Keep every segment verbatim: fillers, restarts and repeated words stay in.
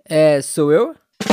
É, sou eu?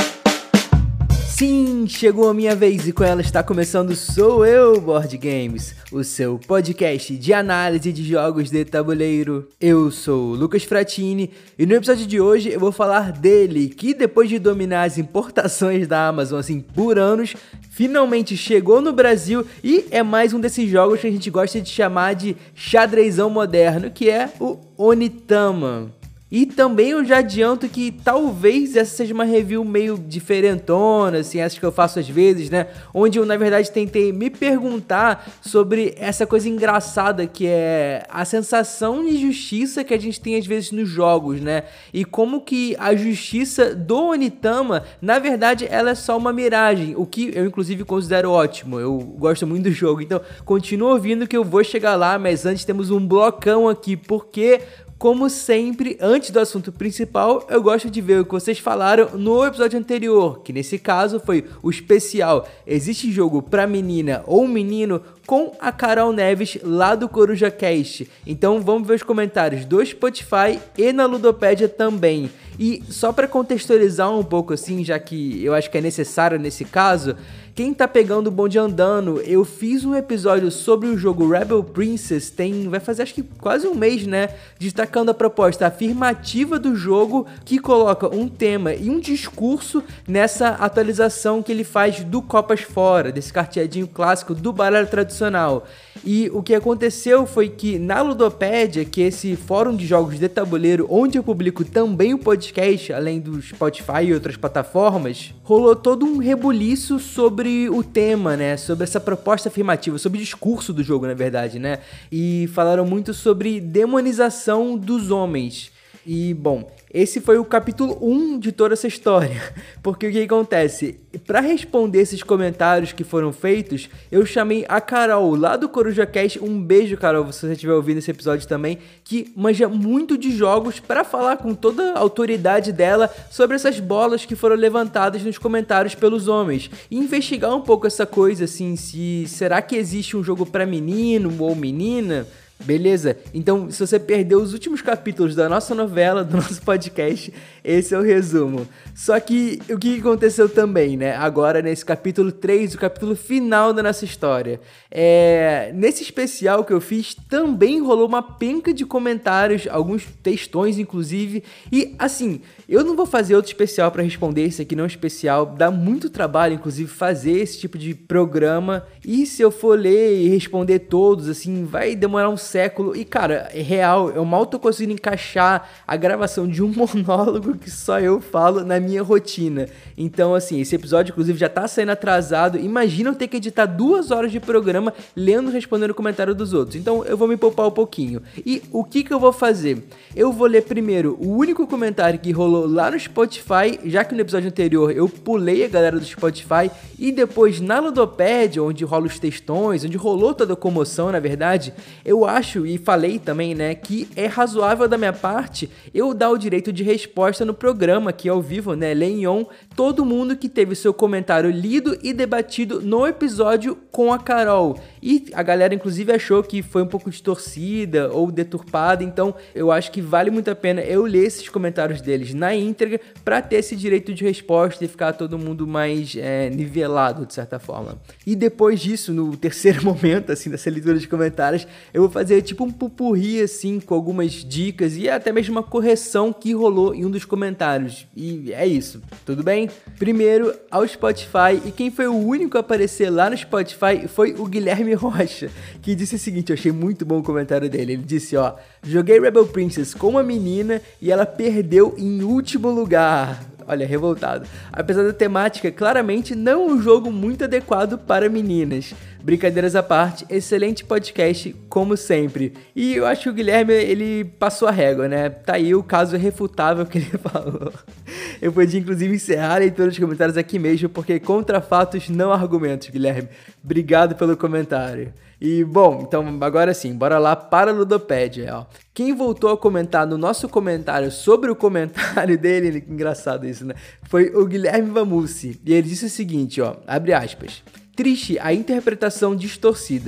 Sim, chegou a minha vez e com ela está começando Sou Eu Board Games, o seu podcast de análise de jogos de tabuleiro. Eu sou o Lucas Fratini e no episódio de hoje eu vou falar dele, que depois de dominar as importações da Amazon assim por anos, finalmente chegou no Brasil e é mais um desses jogos que a gente gosta de chamar de xadrezão moderno, que é o Onitama. E também eu já adianto que talvez essa seja uma review meio diferentona, assim, essas que eu faço às vezes, né? Onde eu, na verdade, tentei me perguntar sobre essa coisa engraçada que é a sensação de justiça que a gente tem às vezes nos jogos, né? E como que a justiça do Onitama, na verdade, ela é só uma miragem, o que eu, inclusive, considero ótimo. Eu gosto muito do jogo, então continua ouvindo que eu vou chegar lá, mas antes temos um blocão aqui, porque... Como sempre, antes do assunto principal, eu gosto de ver o que vocês falaram no episódio anterior, que nesse caso foi o especial Existe Jogo pra Menina ou Menino com a Carol Neves lá do Coruja Cast. Então vamos ver os comentários do Spotify e na Ludopédia também. E só para contextualizar um pouco assim, já que eu acho que é necessário nesse caso, quem tá pegando o bonde andando, eu fiz um episódio sobre o jogo Rebel Princess, tem, vai fazer acho que quase um mês, né, destacando a proposta afirmativa do jogo, que coloca um tema e um discurso nessa atualização que ele faz do Copas Fora, desse carteadinho clássico do baralho tradicional. E o que aconteceu foi que na Ludopédia, que é esse fórum de jogos de tabuleiro, onde eu publico também o podcast, além do Spotify e outras plataformas, rolou todo um rebuliço sobre o tema, né, sobre essa proposta afirmativa, sobre o discurso do jogo, na verdade, né, e falaram muito sobre demonização dos homens. E, bom, esse foi o capítulo um de toda essa história, porque o que acontece? Para responder esses comentários que foram feitos, eu chamei a Carol, lá do Coruja Cast, um beijo, Carol, se você estiver ouvindo esse episódio também, que manja muito de jogos, para falar com toda a autoridade dela sobre essas bolas que foram levantadas nos comentários pelos homens, e investigar um pouco essa coisa, assim, se será que existe um jogo para menino ou menina? Beleza? Então, se você perdeu os últimos capítulos da nossa novela, do nosso podcast, esse é o resumo. Só que, o que aconteceu também, né? Agora, nesse capítulo três, o capítulo final da nossa história. É... Nesse especial que eu fiz, também rolou uma penca de comentários, alguns textões, inclusive. E, assim, eu não vou fazer outro especial para responder esse aqui, não é um especial. Dá muito trabalho, inclusive, fazer esse tipo de programa. E se eu for ler e responder todos, assim, vai demorar um século. E, cara, é real, eu mal tô conseguindo encaixar a gravação de um monólogo que só eu falo na minha rotina. Então, assim, esse episódio, inclusive, já tá saindo atrasado. Imagina eu ter que editar duas horas de programa lendo e respondendo o comentário dos outros. Então, eu vou me poupar um pouquinho. E o que que eu vou fazer? Eu vou ler primeiro o único comentário que rolou lá no Spotify, já que no episódio anterior eu pulei a galera do Spotify, e depois na Ludopédia, onde rola os textões, onde rolou toda a comoção, na verdade, eu acho, e falei também, né, que é razoável da minha parte eu dar o direito de resposta no programa aqui ao vivo, né, ler em on, todo mundo que teve seu comentário lido e debatido no episódio com a Carol. E a galera, inclusive, achou que foi um pouco distorcida ou deturpada, então eu acho que vale muito a pena eu ler esses comentários deles na íntegra pra ter esse direito de resposta e ficar todo mundo mais é, nivelado, de certa forma. E depois disso, no terceiro momento, assim, dessa leitura de comentários, eu vou fazer tipo um pupurri, assim, com algumas dicas e até mesmo uma correção que rolou em um dos comentários. E é isso, tudo bem? Primeiro, ao Spotify, e quem foi o único a aparecer lá no Spotify foi o Guilherme Rocha, que disse o seguinte, eu achei muito bom o comentário dele, ele disse, ó, joguei Rebel Princess com uma menina e ela perdeu em último lugar. Olha, revoltado. Apesar da temática, claramente não um jogo muito adequado para meninas. Brincadeiras à parte, excelente podcast, como sempre. E eu acho que o Guilherme, ele passou a régua, né? Tá aí o caso refutável que ele falou. Eu podia, inclusive, encerrar a leitura dos comentários aqui mesmo, porque contra fatos, não argumentos, Guilherme. Obrigado pelo comentário. E, bom, então agora sim, bora lá para a Ludopédia, ó. Quem voltou a comentar no nosso comentário sobre o comentário dele, que engraçado isso, né? Foi o Guilherme Vamussi. E ele disse o seguinte, ó, abre aspas. Triste a interpretação distorcida.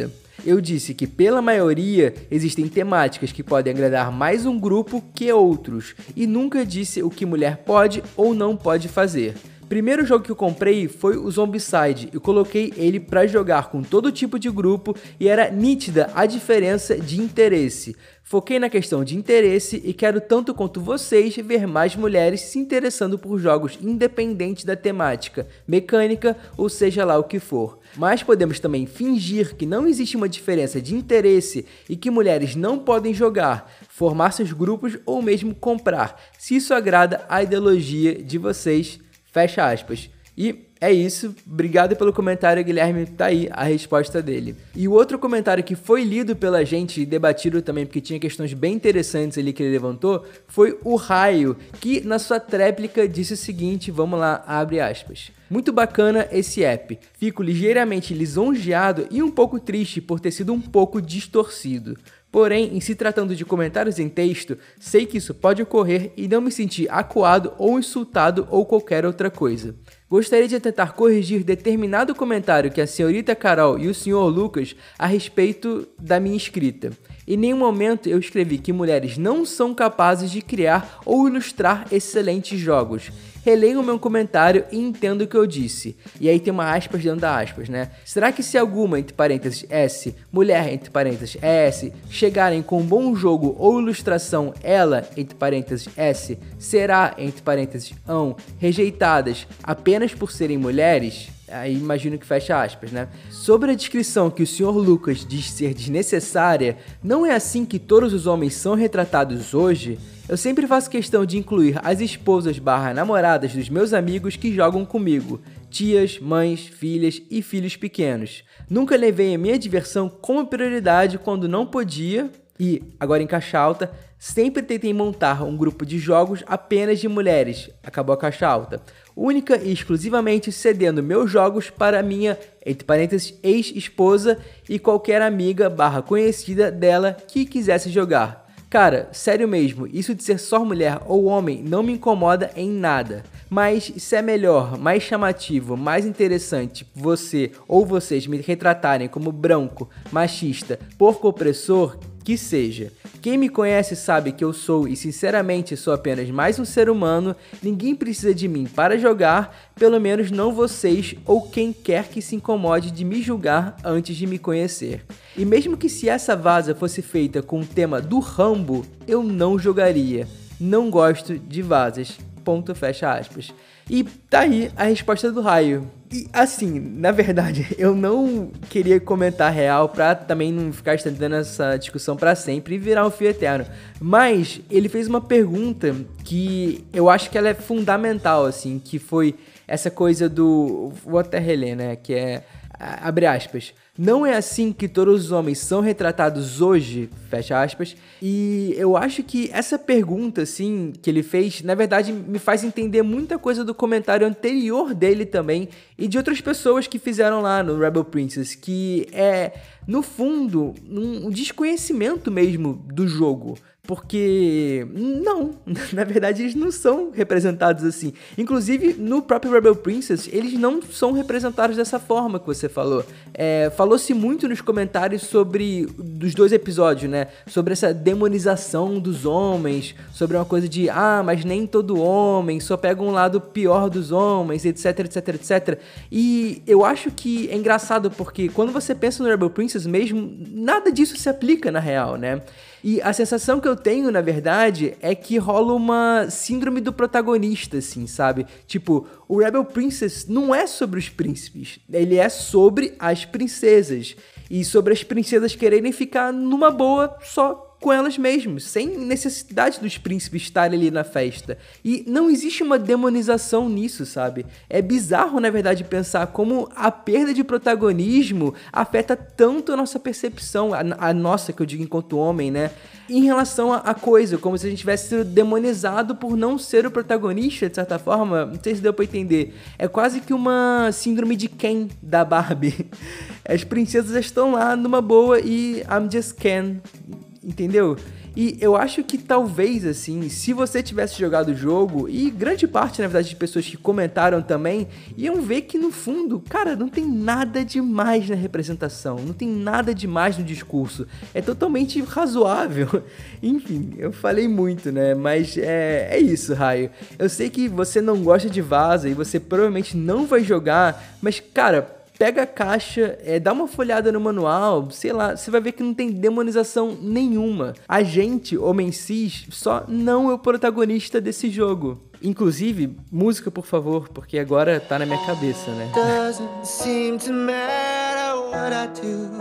eu disse que pela maioria existem temáticas que podem agradar mais um grupo que outros, e nunca disse o que mulher pode ou não pode fazer. Primeiro jogo que eu comprei foi o Zombicide, eu coloquei ele para jogar com todo tipo de grupo e era nítida a diferença de interesse. Foquei na questão de interesse e quero tanto quanto vocês ver mais mulheres se interessando por jogos independentes da temática, mecânica ou seja lá o que for. Mas podemos também fingir que não existe uma diferença de interesse e que mulheres não podem jogar, formar seus grupos ou mesmo comprar, se isso agrada a ideologia de vocês. Fecha aspas. E é isso, obrigado pelo comentário, Guilherme, tá aí a resposta dele. E o outro comentário que foi lido pela gente e debatido também, porque tinha questões bem interessantes ali que ele levantou, foi o Raio, que na sua tréplica disse o seguinte, vamos lá, abre aspas. Muito bacana esse app, fico ligeiramente lisonjeado e um pouco triste por ter sido um pouco distorcido. Porém, em se tratando de comentários em texto, sei que isso pode ocorrer e não me sentir acuado ou insultado ou qualquer outra coisa. Gostaria de tentar corrigir determinado comentário que a senhorita Carol e o senhor Lucas a respeito da minha escrita. Em nenhum momento eu escrevi que mulheres não são capazes de criar ou ilustrar excelentes jogos. Releio o meu comentário e entendo o que eu disse. E aí tem uma aspas dentro da aspas, né? Será que se alguma, entre parênteses, S, mulher, entre parênteses, S, chegarem com um bom jogo ou ilustração, ela, entre parênteses, S, será, entre parênteses, ão, rejeitadas apenas por serem mulheres? Aí imagino que fecha aspas, né? Sobre a descrição que o senhor Lucas diz ser desnecessária, não é assim que todos os homens são retratados hoje? Eu sempre faço questão de incluir as esposas barra namoradas dos meus amigos que jogam comigo, tias, mães, filhas e filhos pequenos. Nunca levei a minha diversão como prioridade quando não podia e, agora em caixa alta, sempre tentei montar um grupo de jogos apenas de mulheres, acabou a caixa alta, única e exclusivamente cedendo meus jogos para minha, entre parênteses, ex-esposa e qualquer amiga barra conhecida dela que quisesse jogar. Cara, sério mesmo, isso de ser só mulher ou homem não me incomoda em nada. Mas se é melhor, mais chamativo, mais interessante você ou vocês me retratarem como branco, machista, porco opressor, que seja. Quem me conhece sabe que eu sou e sinceramente sou apenas mais um ser humano, ninguém precisa de mim para jogar, pelo menos não vocês ou quem quer que se incomode de me julgar antes de me conhecer. E mesmo que se essa vaza fosse feita com o tema do Rambo, eu não jogaria. Não gosto de vazas. Ponto, fecha aspas. E tá aí a resposta do Raio. E assim, na verdade, eu não queria comentar real pra também não ficar estendendo essa discussão pra sempre e virar um fio eterno. Mas ele fez uma pergunta que eu acho que ela é fundamental, assim, que foi essa coisa do... Vou até reler, né? Que é... Abre aspas. Não é assim que todos os homens são retratados hoje, fecha aspas, e eu acho que essa pergunta, assim, que ele fez, na verdade, me faz entender muita coisa do comentário anterior dele também, e de outras pessoas que fizeram lá no Rebel Princess, que é, no fundo, um desconhecimento mesmo do jogo. Porque, não, na verdade eles não são representados assim. Inclusive, no próprio Rebel Princess, eles não são representados dessa forma que você falou. É, falou-se muito nos comentários sobre, dos dois episódios, né? Sobre essa demonização dos homens, sobre uma coisa de, ah, mas nem todo homem, só pega um lado pior dos homens, etc, etc, etcétera. E eu acho que é engraçado porque quando você pensa no Rebel Princess mesmo, nada disso se aplica na real, né? E a sensação que eu tenho, na verdade, é que rola uma síndrome do protagonista, assim, sabe? Tipo, o Rebel Princess não é sobre os príncipes, ele é sobre as princesas. E sobre as princesas quererem ficar numa boa só com elas mesmas, sem necessidade dos príncipes estarem ali na festa. E não existe uma demonização nisso, sabe? É bizarro, na verdade, pensar como a perda de protagonismo afeta tanto a nossa percepção, a, a nossa, que eu digo enquanto homem, né? Em relação a, a coisa, como se a gente tivesse sido demonizado por não ser o protagonista, de certa forma. Não sei se deu pra entender. É quase que uma síndrome de Ken da Barbie. As princesas estão lá numa boa e I'm just Ken. Entendeu? E eu acho que talvez, assim, se você tivesse jogado o jogo, e grande parte, na verdade, de pessoas que comentaram também, iam ver que no fundo, cara, não tem nada demais na representação, não tem nada demais no discurso, é totalmente razoável. Enfim, eu falei muito, né, mas é, é isso, Raio. Eu sei que você não gosta de vaza e você provavelmente não vai jogar, mas, cara, pega a caixa, é, dá uma folhada no manual, sei lá, você vai ver que não tem demonização nenhuma. A gente, homem cis, só não é o protagonista desse jogo. Inclusive, música, por favor, porque agora tá na minha cabeça, né? Doesn't seem to matter what I do.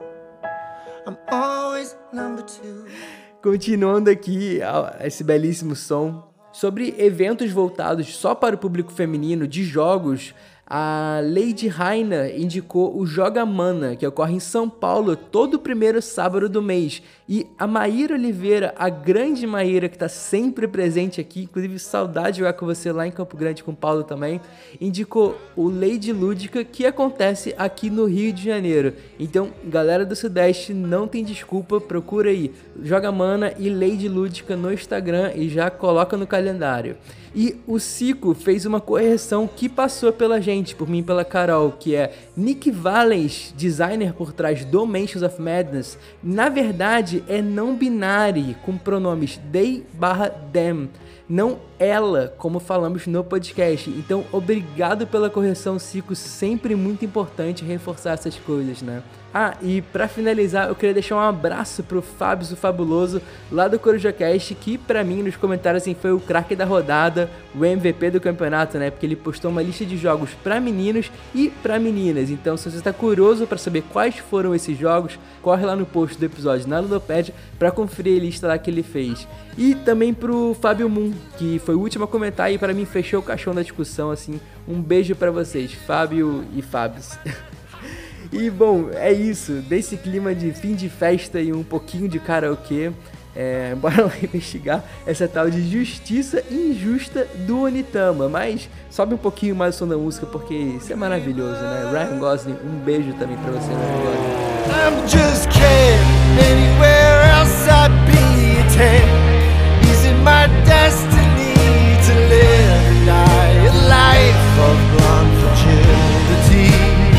I'm always number two. Continuando aqui, esse belíssimo som. Sobre eventos voltados só para o público feminino de jogos, a Lady Raina indicou o Joga Mana, que ocorre em São Paulo todo primeiro sábado do mês. E a Maíra Oliveira, a grande Maíra, que está sempre presente aqui, inclusive saudade de jogar com você lá em Campo Grande com o Paulo também, indicou o Lady Lúdica, que acontece aqui no Rio de Janeiro. Então, galera do Sudeste, não tem desculpa, procura aí Joga Mana e Lady Lúdica no Instagram e já coloca no calendário. E o Cico fez uma correção que passou pela gente, por mim e pela Carol, que é Nick Valens, designer por trás do Mansions of Madness, na verdade é não binário, com pronomes they barra them, não ela, como falamos no podcast. Então, obrigado pela correção, Cico, sempre muito importante reforçar essas coisas, né? Ah, e pra finalizar, eu queria deixar um abraço pro Fábio o Fabuloso, lá do CorujaCast, que pra mim, nos comentários, assim, foi o craque da rodada, o M V P do campeonato, né? Porque ele postou uma lista de jogos pra meninos e pra meninas. Então, se você tá curioso pra saber quais foram esses jogos, corre lá no post do episódio na Ludopad pra conferir a lista lá que ele fez. E também pro Fábio Moon, que foi o último a comentar e pra mim fechou o caixão da discussão, assim. Um beijo pra vocês, Fábio e Fábios. E bom, é isso, desse clima de fim de festa e um pouquinho de karaokê, é, bora lá investigar essa tal de justiça injusta do Onitama. Mas sobe um pouquinho mais o som da música, porque isso é maravilhoso, né? Ryan Gosling, um beijo também pra você, Ryan Gosling. I'm just kidding, anywhere else I'd be ten. Is it my destiny to live and die a life of blonde fragility?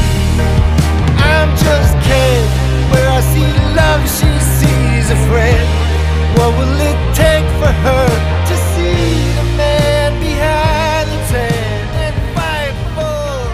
I'm just kidding, where I see love, she sees a friend. What will it take for her to see the man behind the tent and fight for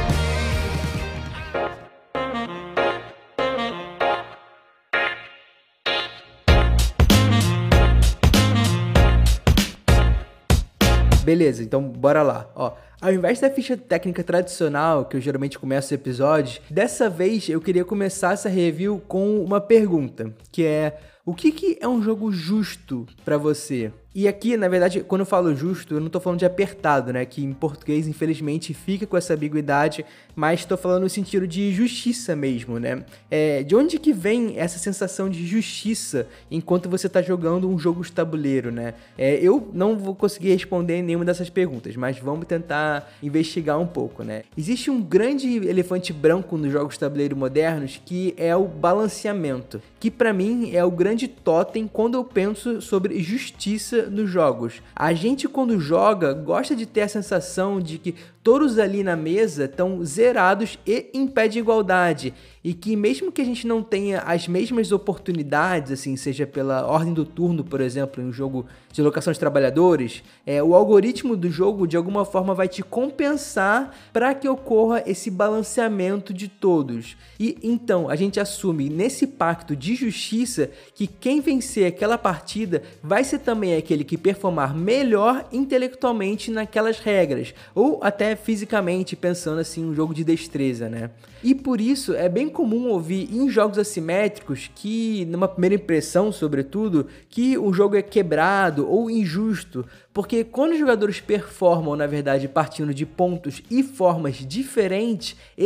me? Beleza, então bora lá, ó. Ao invés da ficha técnica tradicional, que eu geralmente começo episódios, dessa vez eu queria começar essa review com uma pergunta, que é: o que, que é um jogo justo pra você? E aqui, na verdade, quando eu falo justo, eu não tô falando de apertado, né? Que em português, infelizmente, fica com essa ambiguidade, mas tô falando no sentido de justiça mesmo, né? É, de onde que vem essa sensação de justiça enquanto você tá jogando um jogo de tabuleiro, né? É, eu não vou conseguir responder nenhuma dessas perguntas, mas vamos tentar investigar um pouco, né? Existe um grande elefante branco nos jogos de tabuleiro modernos, que é o balanceamento, que pra mim é o grande totem quando eu penso sobre justiça nos jogos. A gente, quando joga, gosta de ter a sensação de que todos ali na mesa estão zerados e em pé de igualdade, e que mesmo que a gente não tenha as mesmas oportunidades, assim, seja pela ordem do turno, por exemplo, em um jogo de locação de trabalhadores, é, o algoritmo do jogo de alguma forma vai te compensar para que ocorra esse balanceamento de todos. E então a gente assume nesse pacto de justiça que quem vencer aquela partida vai ser também aquele que performar melhor intelectualmente naquelas regras, ou até fisicamente, pensando assim, um jogo de destreza, né? E por isso é bem comum ouvir em jogos assimétricos que, numa primeira impressão, sobretudo, que o jogo é quebrado ou injusto, porque quando os jogadores performam, na verdade, partindo de pontos e formas diferentes, esse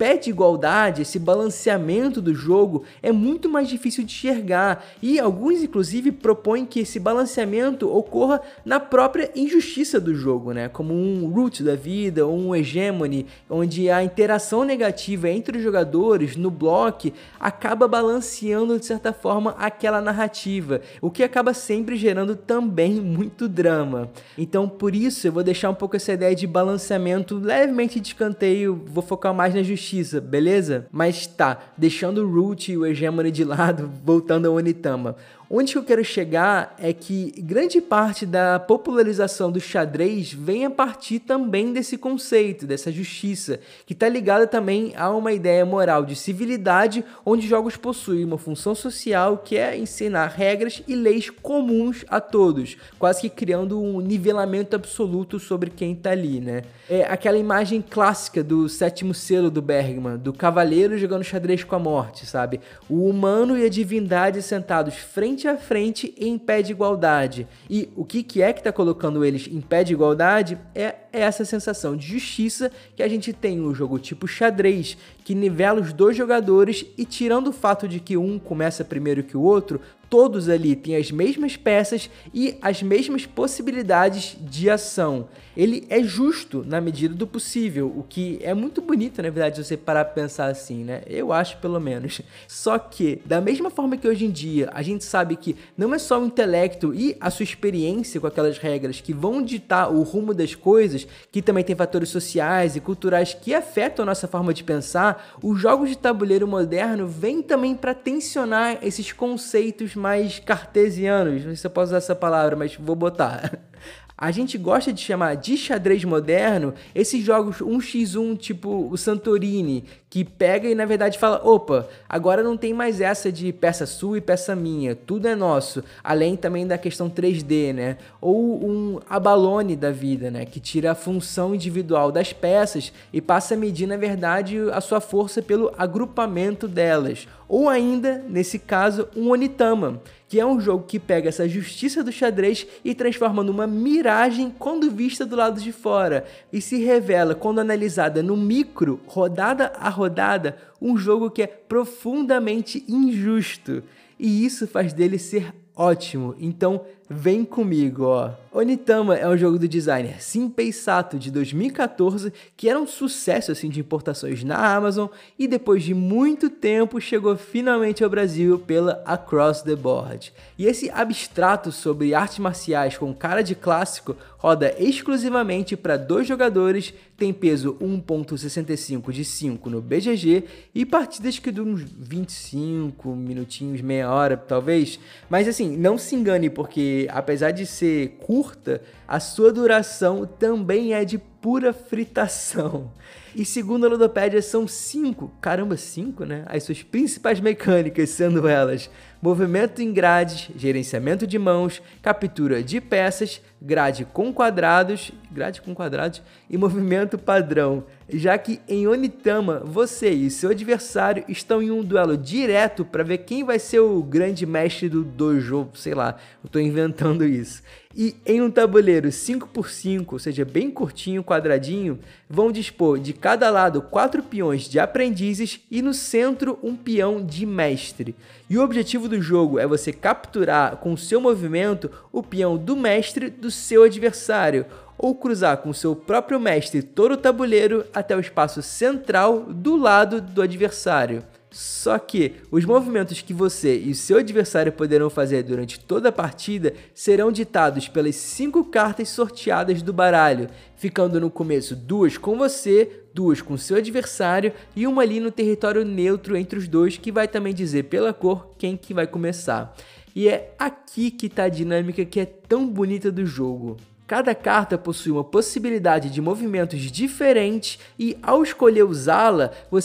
pé de igualdade, esse balanceamento do jogo é muito mais difícil de enxergar, e alguns inclusive propõem que esse balanceamento ocorra na própria injustiça do jogo, né? Como um root da vida ou um hegemony, onde a interação negativa entre os jogadores no bloco acaba balanceando de certa forma aquela narrativa, o que acaba sempre gerando também muito drama. Então por isso eu vou deixar um pouco essa ideia de balanceamento levemente de escanteio, vou focar mais na justiça, beleza? Mas tá, deixando o root e o hegemony de lado, voltando ao Onitama. Onde eu quero chegar é que grande parte da popularização do xadrez vem a partir também desse conceito, dessa justiça, que está ligada também a uma ideia moral de civilidade, onde jogos possuem uma função social que é ensinar regras e leis comuns a todos, quase que criando um nivelamento absoluto sobre quem está ali, né? É aquela imagem clássica do sétimo selo do Bergman, do cavaleiro jogando xadrez com a morte, sabe? O humano e a divindade sentados frente a frente em pé de igualdade. E o que, que é que está colocando eles em pé de igualdade é essa sensação de justiça que a gente tem no jogo tipo xadrez, que nivela os dois jogadores e, tirando o fato de que um começa primeiro que o outro, todos ali têm as mesmas peças e as mesmas possibilidades de ação. Ele é justo na medida do possível, o que é muito bonito, na verdade, se você parar para pensar assim, né? Eu acho, pelo menos. Só que, da mesma forma que hoje em dia a gente sabe que não é só o intelecto e a sua experiência com aquelas regras que vão ditar o rumo das coisas, que também tem fatores sociais e culturais que afetam a nossa forma de pensar, os jogos de tabuleiro moderno vêm também para tensionar esses conceitos mais cartesianos. Não sei se eu posso usar essa palavra, mas vou botar. A gente gosta de chamar de xadrez moderno esses jogos um contra um, tipo o Santorini, que pega e na verdade fala, opa, agora não tem mais essa de peça sua e peça minha, tudo é nosso, além também da questão três D, né? Ou um Abalone da vida, né? Que tira a função individual das peças e passa a medir, na verdade, a sua força pelo agrupamento delas. Ou ainda, nesse caso, um Onitama, que é um jogo que pega essa justiça do xadrez e transforma numa miragem quando vista do lado de fora, e se revela, quando analisada no micro, rodada a rodada, um jogo que é profundamente injusto. E isso faz dele ser ótimo, então vem comigo, ó. Onitama é um jogo do designer Shinpei Sato de dois mil e quatorze, que era um sucesso assim de importações na Amazon e depois de muito tempo chegou finalmente ao Brasil pela Across the Board. E esse abstrato sobre artes marciais com cara de clássico roda exclusivamente para dois jogadores, tem peso um vírgula sessenta e cinco de cinco no B G G e partidas que duram uns vinte e cinco minutinhos, meia hora talvez, mas assim, não se engane porque apesar de ser curta, a sua duração também é de pura fritação. E segundo a Ludopédia são cinco, caramba, cinco, né? As suas principais mecânicas, sendo elas movimento em grades, gerenciamento de mãos, captura de peças, grade com quadrados, grade com quadrados e movimento padrão. Já que em Onitama, você e seu adversário estão em um duelo direto para ver quem vai ser o grande mestre do dojo, sei lá, eu tô inventando isso. E em um tabuleiro cinco por cinco, ou seja, bem curtinho, quadradinho, vão dispor de cada lado quatro peões de aprendizes e no centro um peão de mestre. E o objetivo do jogo é você capturar com o seu movimento o peão do mestre do seu adversário, ou cruzar com seu próprio mestre todo o tabuleiro até o espaço central do lado do adversário. Só que os movimentos que você e seu adversário poderão fazer durante toda a partida serão ditados pelas cinco cartas sorteadas do baralho, ficando no começo duas com você, duas com seu adversário e uma ali no território neutro entre os dois, que vai também dizer pela cor quem que vai começar. E é aqui que está a dinâmica que é tão bonita do jogo. Cada carta possui uma possibilidade de movimentos diferentes e ao escolher usá-la, você vai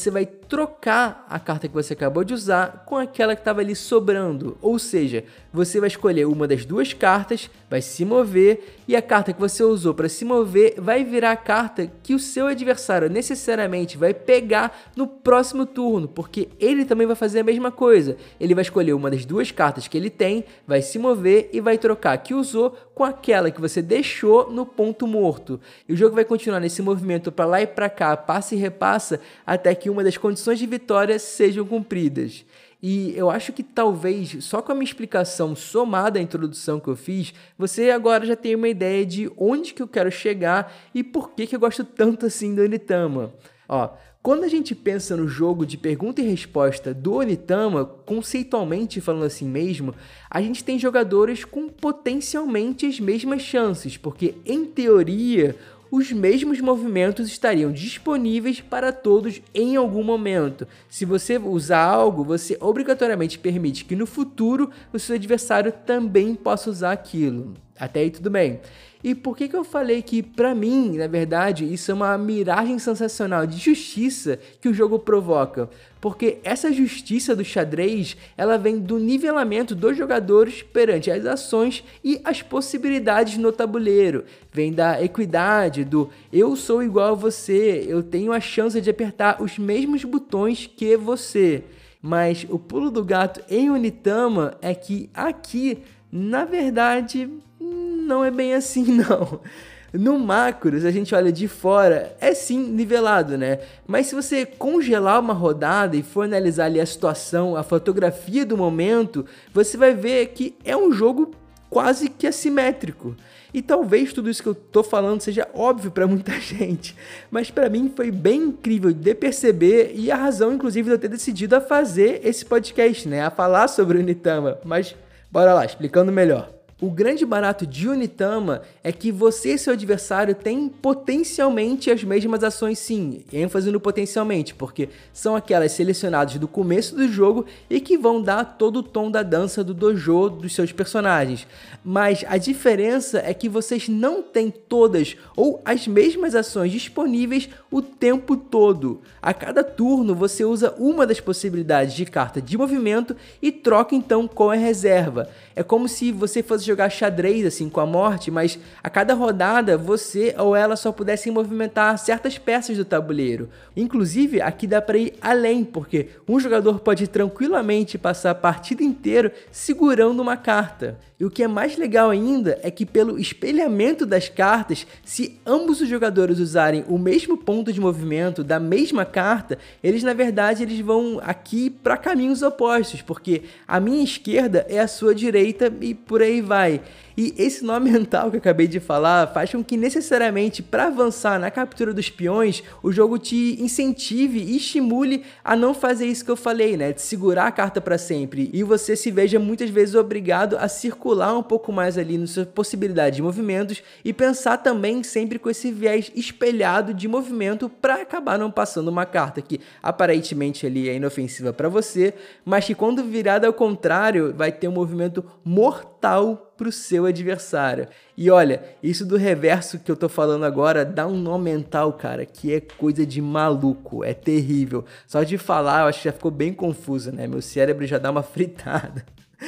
trocar a carta que você acabou de usar com aquela que estava ali sobrando. Ou seja, você vai escolher uma das duas cartas, vai se mover e a carta que você usou para se mover vai virar a carta que o seu adversário necessariamente vai pegar no próximo turno, porque ele também vai fazer a mesma coisa. Ele vai escolher uma das duas cartas que ele tem, vai se mover e vai trocar a que usou com aquela que você deixou no ponto morto. E o jogo vai continuar nesse movimento para lá e para cá, passa e repassa, até que uma das condições de vitória sejam cumpridas. E eu acho que talvez, só com a minha explicação somada à introdução que eu fiz, você agora já tem uma ideia de onde que eu quero chegar e por que que eu gosto tanto assim do Onitama. Ó, quando a gente pensa no jogo de pergunta e resposta do Onitama, conceitualmente falando assim mesmo, a gente tem jogadores com potencialmente as mesmas chances, porque em teoria os mesmos movimentos estariam disponíveis para todos em algum momento. Se você usar algo, você obrigatoriamente permite que no futuro o seu adversário também possa usar aquilo. Até aí tudo bem. E por que que eu falei que, pra mim, na verdade, isso é uma miragem sensacional de justiça que o jogo provoca? Porque essa justiça do xadrez, ela vem do nivelamento dos jogadores perante as ações e as possibilidades no tabuleiro. Vem da equidade, do eu sou igual a você, eu tenho a chance de apertar os mesmos botões que você. Mas o pulo do gato em Onitama é que aqui, na verdade, não é bem assim não. No macro, se a gente olha de fora, é sim nivelado, né? Mas se você congelar uma rodada e for analisar ali a situação, a fotografia do momento, você vai ver que é um jogo quase que assimétrico. E talvez tudo isso que eu tô falando seja óbvio para muita gente, mas para mim foi bem incrível de perceber e a razão, inclusive, de eu ter decidido a fazer esse podcast, né? A falar sobre o Onitama. Mas bora lá, explicando melhor. O grande barato de Onitama é que você e seu adversário têm potencialmente as mesmas ações sim, ênfase no potencialmente, porque são aquelas selecionadas do começo do jogo e que vão dar todo o tom da dança do dojo dos seus personagens. Mas a diferença é que vocês não têm todas ou as mesmas ações disponíveis o tempo todo. A cada turno você usa uma das possibilidades de carta de movimento e troca então com a reserva. É como se você fosse jogar xadrez assim com a morte, mas a cada rodada você ou ela só pudessem movimentar certas peças do tabuleiro. Inclusive aqui dá para ir além, porque um jogador pode tranquilamente passar a partida inteira segurando uma carta. E o que é mais legal ainda é que pelo espelhamento das cartas, se ambos os jogadores usarem o mesmo ponto de movimento da mesma carta, eles na verdade eles vão aqui para caminhos opostos, porque a minha esquerda é a sua direita e por aí vai. E esse nó mental que eu acabei de falar faz com que necessariamente para avançar na captura dos peões, o jogo te incentive e estimule a não fazer isso que eu falei, né? De segurar a carta para sempre. E você se veja muitas vezes obrigado a circular um pouco mais ali nas suas possibilidades de movimentos e pensar também sempre com esse viés espelhado de movimento para acabar não passando uma carta que aparentemente ali é inofensiva para você, mas que quando virada ao contrário vai ter um movimento mortal para o seu adversário. E olha, isso do reverso que eu tô falando agora dá um nó mental, cara, que é coisa de maluco, é terrível. Só de falar, eu acho que já ficou bem confuso, né? Meu cérebro já dá uma fritada.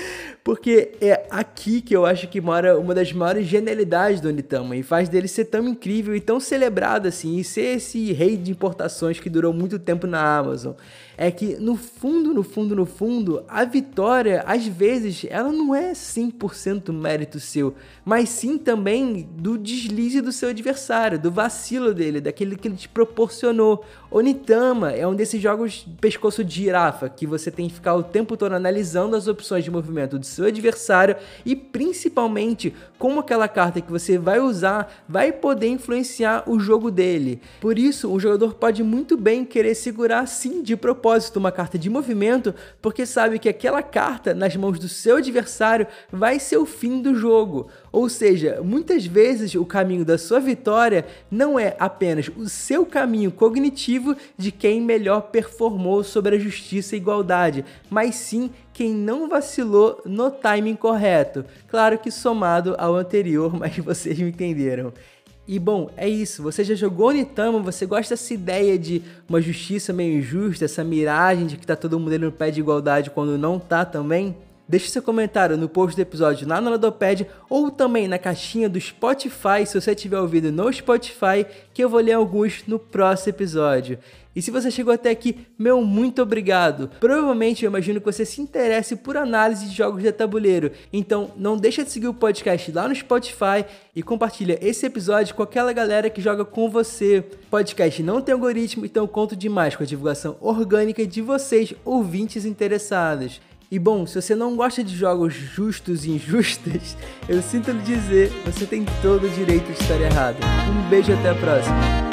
Porque é aqui que eu acho que mora uma das maiores genialidades do Onitama e faz dele ser tão incrível e tão celebrado assim, e ser esse rei de importações que durou muito tempo na Amazon. É que no fundo, no fundo, no fundo, a vitória, às vezes, ela não é cem por cento mérito seu, mas sim também do deslize do seu adversário, do vacilo dele, daquele que ele te proporcionou. Onitama é um desses jogos pescoço de girafa, que você tem que ficar o tempo todo analisando as opções de movimento do seu adversário e principalmente como aquela carta que você vai usar vai poder influenciar o jogo dele. Por isso, o jogador pode muito bem querer segurar sim de propósito uma carta de movimento, porque sabe que aquela carta nas mãos do seu adversário vai ser o fim do jogo. Ou seja, muitas vezes o caminho da sua vitória não é apenas o seu caminho cognitivo de quem melhor performou sobre a justiça e igualdade, mas sim quem não vacilou no timing correto. Claro que somado ao anterior, mas vocês me entenderam. E bom, é isso, você já jogou Onitama, você gosta dessa ideia de uma justiça meio injusta, essa miragem de que tá todo mundo ali no pé de igualdade quando não tá também? Deixe seu comentário no post do episódio lá no Ladopad ou também na caixinha do Spotify, se você tiver ouvido no Spotify, que eu vou ler alguns no próximo episódio. E se você chegou até aqui, meu muito obrigado. Provavelmente eu imagino que você se interesse por análise de jogos de tabuleiro. Então não deixa de seguir o podcast lá no Spotify e compartilha esse episódio com aquela galera que joga com você. O podcast não tem algoritmo, então eu conto demais com a divulgação orgânica de vocês, ouvintes interessados. E bom, se você não gosta de jogos justos e injustos, eu sinto lhe dizer, você tem todo o direito de estar errado. Um beijo e até a próxima.